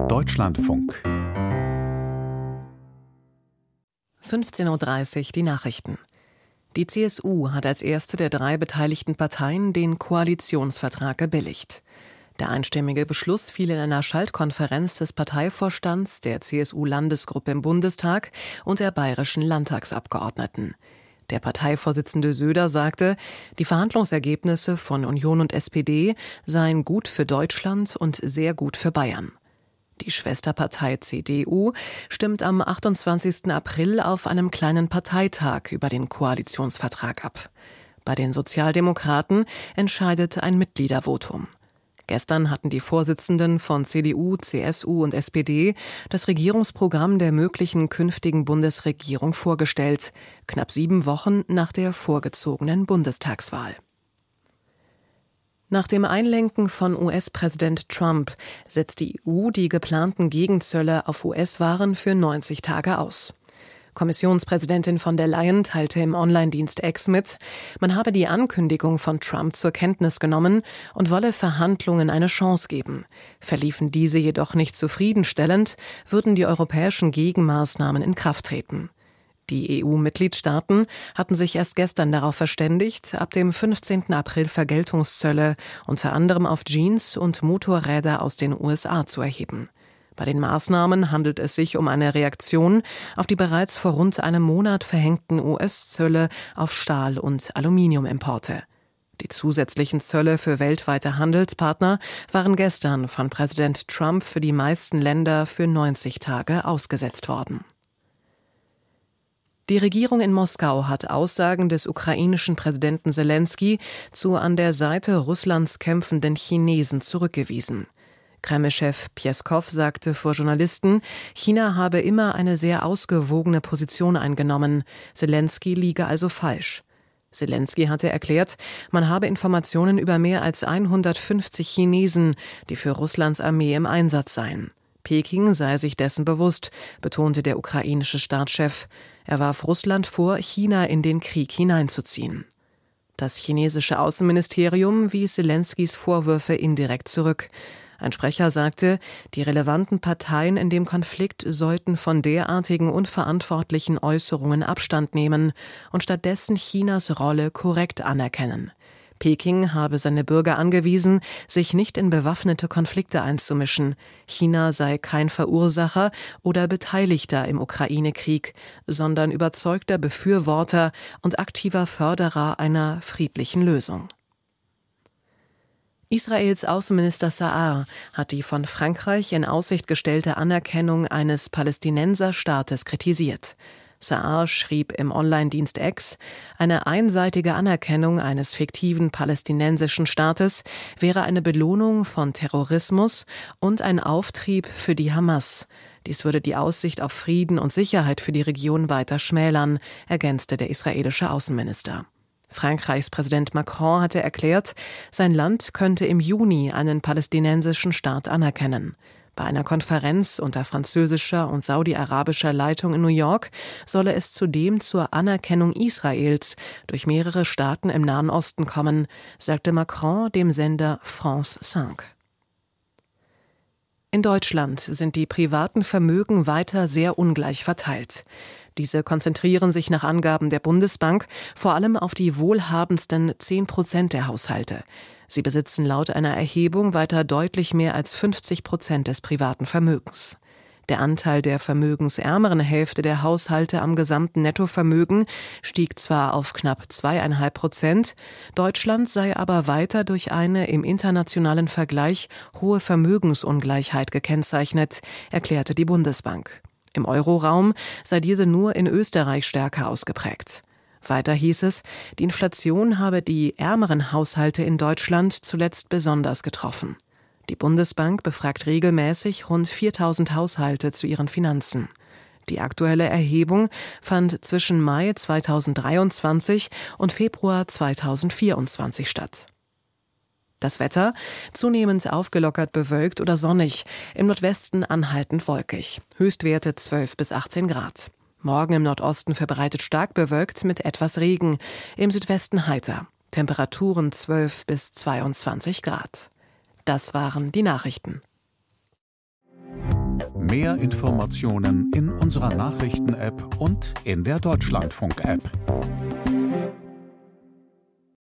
Deutschlandfunk 15:30 Uhr die Nachrichten. Die CSU hat als erste der 3 beteiligten Parteien den Koalitionsvertrag gebilligt. Der einstimmige Beschluss fiel in einer Schaltkonferenz des Parteivorstands, der CSU-Landesgruppe im Bundestag und der bayerischen Landtagsabgeordneten. Der Parteivorsitzende Söder sagte, die Verhandlungsergebnisse von Union und SPD seien gut für Deutschland und sehr gut für Bayern. Die Schwesterpartei CDU stimmt am 28. April auf einem kleinen Parteitag über den Koalitionsvertrag ab. Bei den Sozialdemokraten entscheidet ein Mitgliedervotum. Gestern hatten die Vorsitzenden von CDU, CSU und SPD das Regierungsprogramm der möglichen künftigen Bundesregierung vorgestellt, knapp 7 Wochen nach der vorgezogenen Bundestagswahl. Nach dem Einlenken von US-Präsident Trump setzt die EU die geplanten Gegenzölle auf US-Waren für 90 Tage aus. Kommissionspräsidentin von der Leyen teilte im Online-Dienst X mit, man habe die Ankündigung von Trump zur Kenntnis genommen und wolle Verhandlungen eine Chance geben. Verliefen diese jedoch nicht zufriedenstellend, würden die europäischen Gegenmaßnahmen in Kraft treten. Die EU-Mitgliedstaaten hatten sich erst gestern darauf verständigt, ab dem 15. April Vergeltungszölle unter anderem auf Jeans und Motorräder aus den USA zu erheben. Bei den Maßnahmen handelt es sich um eine Reaktion auf die bereits vor rund einem Monat verhängten US-Zölle auf Stahl- und Aluminiumimporte. Die zusätzlichen Zölle für weltweite Handelspartner waren gestern von Präsident Trump für die meisten Länder für 90 Tage ausgesetzt worden. Die Regierung in Moskau hat Aussagen des ukrainischen Präsidenten Selenskyj zu an der Seite Russlands kämpfenden Chinesen zurückgewiesen. Kreml-Chef Pjeskow sagte vor Journalisten, China habe immer eine sehr ausgewogene Position eingenommen. Selenskyj liege also falsch. Selenskyj hatte erklärt, man habe Informationen über mehr als 150 Chinesen, die für Russlands Armee im Einsatz seien. Peking sei sich dessen bewusst, betonte der ukrainische Staatschef. Er warf Russland vor, China in den Krieg hineinzuziehen. Das chinesische Außenministerium wies Selenskyjs Vorwürfe indirekt zurück. Ein Sprecher sagte, die relevanten Parteien in dem Konflikt sollten von derartigen unverantwortlichen Äußerungen Abstand nehmen und stattdessen Chinas Rolle korrekt anerkennen. Peking habe seine Bürger angewiesen, sich nicht in bewaffnete Konflikte einzumischen. China sei kein Verursacher oder Beteiligter im Ukraine-Krieg, sondern überzeugter Befürworter und aktiver Förderer einer friedlichen Lösung. Israels Außenminister Sa'ar hat die von Frankreich in Aussicht gestellte Anerkennung eines Palästinenserstaates kritisiert. Sa'ar schrieb im Online-Dienst X, eine einseitige Anerkennung eines fiktiven palästinensischen Staates wäre eine Belohnung von Terrorismus und ein Auftrieb für die Hamas. Dies würde die Aussicht auf Frieden und Sicherheit für die Region weiter schmälern, ergänzte der israelische Außenminister. Frankreichs Präsident Macron hatte erklärt, sein Land könnte im Juni einen palästinensischen Staat anerkennen. Bei einer Konferenz unter französischer und saudi-arabischer Leitung in New York solle es zudem zur Anerkennung Israels durch mehrere Staaten im Nahen Osten kommen, sagte Macron dem Sender France 5. In Deutschland sind die privaten Vermögen weiter sehr ungleich verteilt. Diese konzentrieren sich nach Angaben der Bundesbank vor allem auf die wohlhabendsten 10% der Haushalte. Sie besitzen laut einer Erhebung weiter deutlich mehr als 50% des privaten Vermögens. Der Anteil der vermögensärmeren Hälfte der Haushalte am gesamten Nettovermögen stieg zwar auf knapp 2,5%, Deutschland sei aber weiter durch eine im internationalen Vergleich hohe Vermögensungleichheit gekennzeichnet, erklärte die Bundesbank. Im Euroraum sei diese nur in Österreich stärker ausgeprägt. Weiter hieß es, die Inflation habe die ärmeren Haushalte in Deutschland zuletzt besonders getroffen. Die Bundesbank befragt regelmäßig rund 4.000 Haushalte zu ihren Finanzen. Die aktuelle Erhebung fand zwischen Mai 2023 und Februar 2024 statt. Das Wetter, zunehmend aufgelockert bewölkt oder sonnig, im Nordwesten anhaltend wolkig, Höchstwerte 12 bis 18 Grad. Morgen im Nordosten verbreitet stark bewölkt mit etwas Regen, im Südwesten heiter, Temperaturen 12 bis 22 Grad. Das waren die Nachrichten. Mehr Informationen in unserer Nachrichten-App und in der Deutschlandfunk-App.